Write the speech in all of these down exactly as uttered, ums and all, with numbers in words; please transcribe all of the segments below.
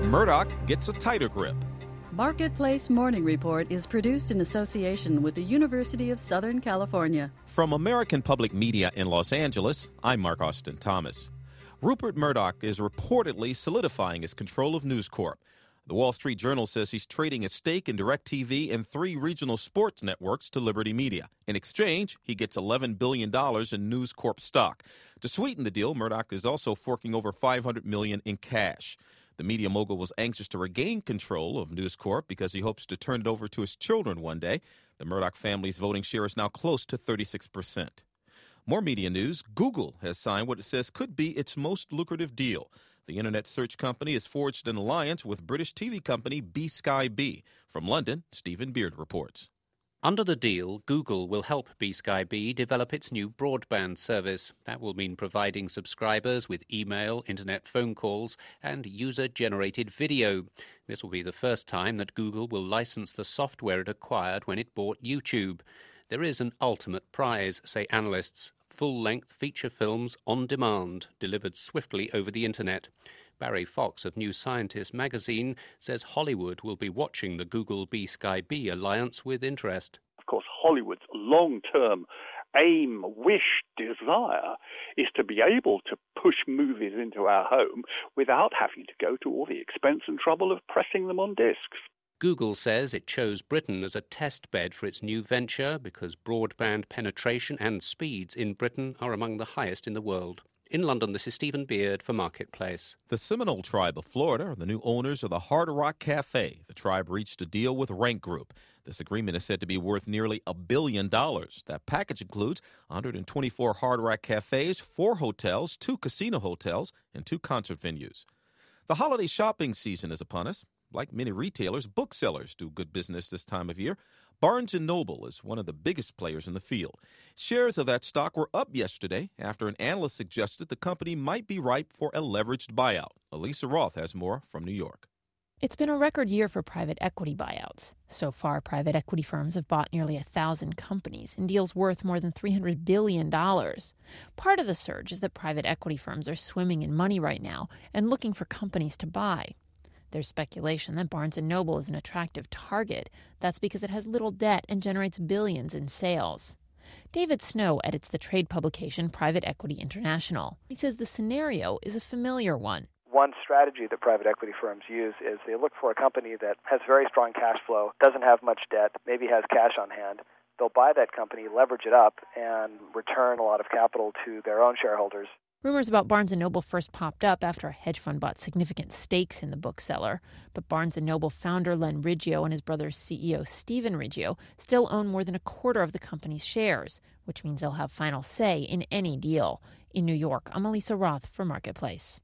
Murdoch gets a tighter grip. Marketplace Morning Report is produced in association with the University of Southern California. From American Public Media in Los Angeles, I'm Mark Austin Thomas. Rupert Murdoch is reportedly solidifying his control of News Corp. The Wall Street Journal says he's trading a stake in DirecTV and three regional sports networks to Liberty Media. In exchange, he gets eleven billion dollars in News Corp stock. To sweeten the deal, Murdoch is also forking over five hundred million dollars in cash. The media mogul was anxious to regain control of News Corp because he hopes to turn it over to his children one day. The Murdoch family's voting share is now close to thirty-six percent. More media news. Google has signed what it says could be its most lucrative deal. The internet search company has forged an alliance with British T V company B Sky B. From London, Stephen Beard reports. Under the deal, Google will help B Sky B develop its new broadband service. That will mean providing subscribers with email, internet phone calls, and user-generated video. This will be the first time that Google will license the software it acquired when it bought YouTube. There is an ultimate prize, say analysts. Full-length feature films on demand, delivered swiftly over the internet. Barry Fox of New Scientist magazine says Hollywood will be watching the Google-B Sky B alliance with interest. Of course, Hollywood's long-term aim, wish, desire is to be able to push movies into our home without having to go to all the expense and trouble of pressing them on discs. Google says it chose Britain as a test bed for its new venture because broadband penetration and speeds in Britain are among the highest in the world. In London, this is Stephen Beard for Marketplace. The Seminole Tribe of Florida are the new owners of the Hard Rock Cafe. The tribe reached a deal with Rank Group. This agreement is said to be worth nearly a billion dollars. That package includes one hundred twenty-four Hard Rock cafes, four hotels, two casino hotels, and two concert venues. The holiday shopping season is upon us. Like many retailers, booksellers do good business this time of year. Barnes and Noble is one of the biggest players in the field. Shares of that stock were up yesterday after an analyst suggested the company might be ripe for a leveraged buyout. Elisa Roth has more from New York. It's been a record year for private equity buyouts. So far, private equity firms have bought nearly a thousand companies in deals worth more than three hundred billion dollars. Part of the surge is that private equity firms are swimming in money right now and looking for companies to buy. There's speculation that Barnes and Noble is an attractive target. That's because it has little debt and generates billions in sales. David Snow edits the trade publication Private Equity International. He says the scenario is a familiar one. One strategy that private equity firms use is they look for a company that has very strong cash flow, doesn't have much debt, maybe has cash on hand. They'll buy that company, leverage it up, and return a lot of capital to their own shareholders. Rumors about Barnes and Noble first popped up after a hedge fund bought significant stakes in the bookseller. But Barnes and Noble founder Len Riggio and his brother's C E O Stephen Riggio still own more than a quarter of the company's shares, which means they'll have final say in any deal. In New York, I'm Elisa Roth for Marketplace.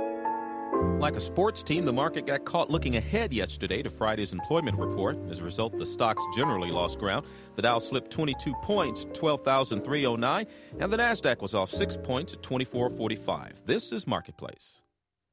Like a sports team, the market got caught looking ahead yesterday to Friday's employment report. As a result, the stocks generally lost ground. The Dow slipped twenty-two points, twelve thousand three hundred nine, and the Nasdaq was off six points at twenty-four forty-five. This is Marketplace.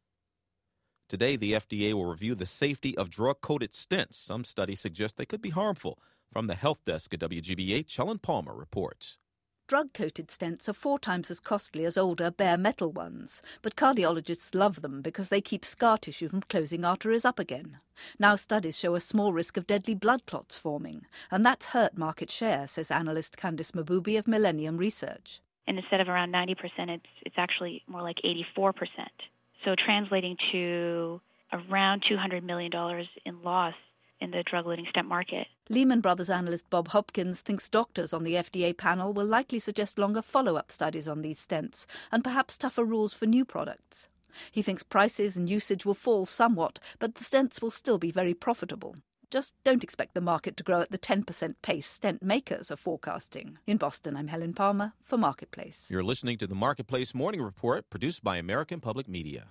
Today, the F D A will review the safety of drug-coated stents. Some studies suggest they could be harmful. From the Health Desk at W G B H, Helen Palmer reports. Drug-coated stents are four times as costly as older bare metal ones, but cardiologists love them because they keep scar tissue from closing arteries up again. Now studies show a small risk of deadly blood clots forming, and that's hurt market share, says analyst Candice Mabubi of Millennium Research. And instead of around ninety percent, it's, it's actually more like eighty-four percent. So translating to around two hundred million dollars in loss in the drug-eluting stent market. Lehman Brothers analyst Bob Hopkins thinks doctors on the F D A panel will likely suggest longer follow-up studies on these stents and perhaps tougher rules for new products. He thinks prices and usage will fall somewhat, but the stents will still be very profitable. Just don't expect the market to grow at the ten percent pace stent makers are forecasting. In Boston, I'm Helen Palmer for Marketplace. You're listening to the Marketplace Morning Report, produced by American Public Media.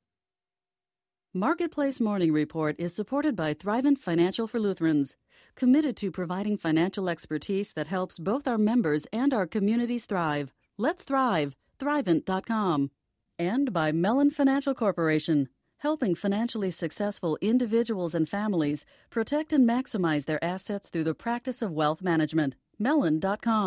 Marketplace Morning Report is supported by Thrivent Financial for Lutherans, committed to providing financial expertise that helps both our members and our communities thrive. Let's thrive. Thrivent dot com. And by Mellon Financial Corporation, helping financially successful individuals and families protect and maximize their assets through the practice of wealth management. Mellon dot com.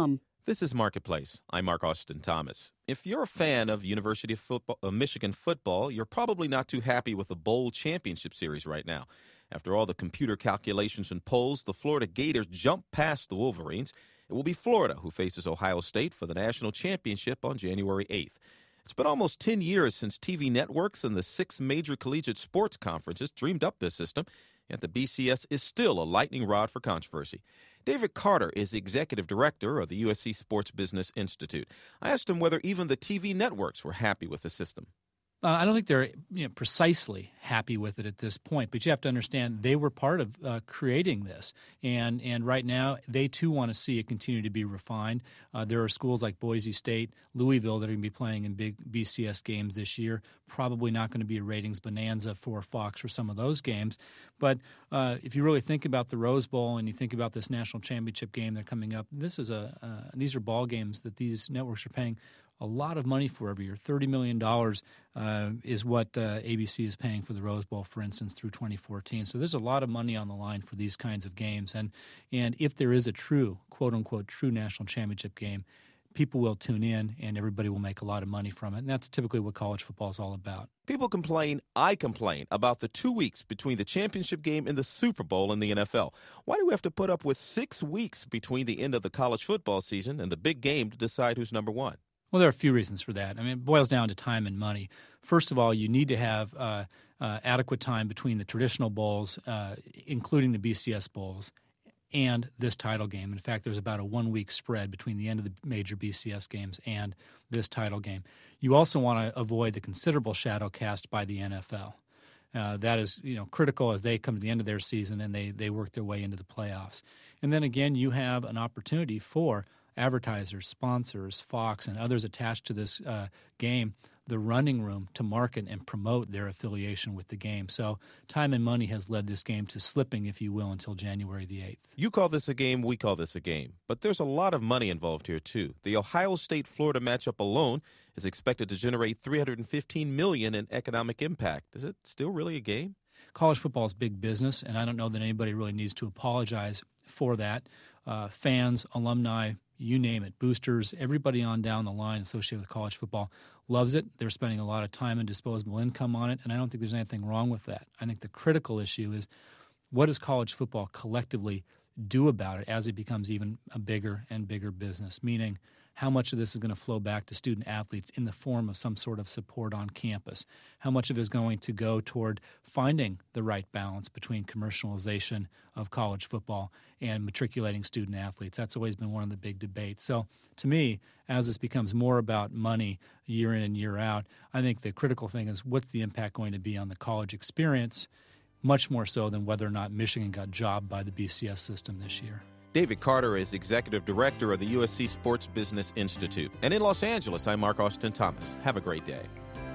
This is Marketplace. I'm Mark Austin Thomas. If you're a fan of University of football, uh, Michigan football, you're probably not too happy with the Bowl Championship Series right now. After all the computer calculations and polls, the Florida Gators jump past the Wolverines. It will be Florida who faces Ohio State for the national championship on January eighth. It's been almost ten years since T V networks and the six major collegiate sports conferences dreamed up this system, yet the B C S is still a lightning rod for controversy. David Carter is the executive director of the U S C Sports Business Institute. I asked him whether even the T V networks were happy with the system. Uh, I don't think they're you know, precisely happy with it at this point, but you have to understand they were part of uh, creating this, and and right now they too want to see it continue to be refined. Uh, there are schools like Boise State, Louisville that are going to be playing in big B C S games this year. Probably not going to be a ratings bonanza for Fox for some of those games, but uh, if you really think about the Rose Bowl and you think about this national championship game that's coming up, this is a uh, these are ball games that these networks are paying a lot of money for every year. thirty million dollars uh, is what uh, A B C is paying for the Rose Bowl, for instance, through twenty fourteen. So there's a lot of money on the line for these kinds of games. And and if there is a true, quote-unquote, true national championship game, people will tune in and everybody will make a lot of money from it. And that's typically what college football is all about. People complain, I complain, about the two weeks between the championship game and the Super Bowl in the N F L. Why do we have to put up with six weeks between the end of the college football season and the big game to decide who's number one? Well, there are a few reasons for that. I mean, it boils down to time and money. First of all, you need to have uh, uh, adequate time between the traditional bowls, uh, including the B C S bowls, and this title game. In fact, there's about a one-week spread between the end of the major B C S games and this title game. You also want to avoid the considerable shadow cast by the N F L. Uh, that is, you know, critical as they come to the end of their season and they, they work their way into the playoffs. And then again, you have an opportunity for advertisers, sponsors, Fox, and others attached to this uh, game, the running room to market and promote their affiliation with the game. So time and money has led this game to slipping, if you will, until January the eighth. You call this a game, we call this a game. But there's a lot of money involved here, too. The Ohio State-Florida matchup alone is expected to generate three hundred fifteen million dollars in economic impact. Is it still really a game? College football is big business, and I don't know that anybody really needs to apologize for that. Uh, fans, alumni, you name it, boosters, everybody on down the line associated with college football loves it. They're spending a lot of time and disposable income on it, and I don't think there's anything wrong with that. I think the critical issue is what does college football collectively do about it as it becomes even a bigger and bigger business, meaning how much of this is going to flow back to student athletes in the form of some sort of support on campus? How much of it is going to go toward finding the right balance between commercialization of college football and matriculating student athletes? That's always been one of the big debates. So to me, as this becomes more about money year in and year out, I think the critical thing is what's the impact going to be on the college experience, much more so than whether or not Michigan got jobbed by the B C S system this year. David Carter is executive director of the U S C Sports Business Institute. And in Los Angeles, I'm Mark Austin Thomas. Have a great day.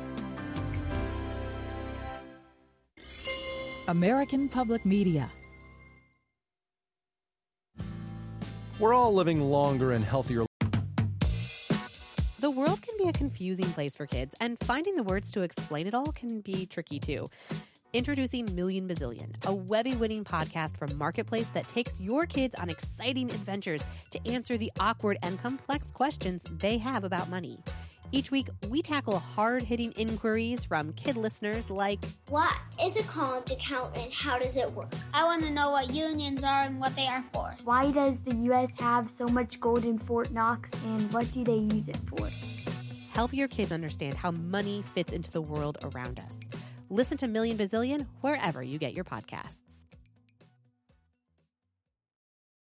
American Public Media. We're all living longer and healthier. The world can be a confusing place for kids, and finding the words to explain it all can be tricky too. Introducing Million Bazillion, a Webby-winning podcast from Marketplace that takes your kids on exciting adventures to answer the awkward and complex questions they have about money. Each week, we tackle hard-hitting inquiries from kid listeners like, what is a college account and how does it work? I want to know what unions are and what they are for. Why does the U S have so much gold in Fort Knox and what do they use it for? Help your kids understand how money fits into the world around us. Listen to Million Bazillion wherever you get your podcasts.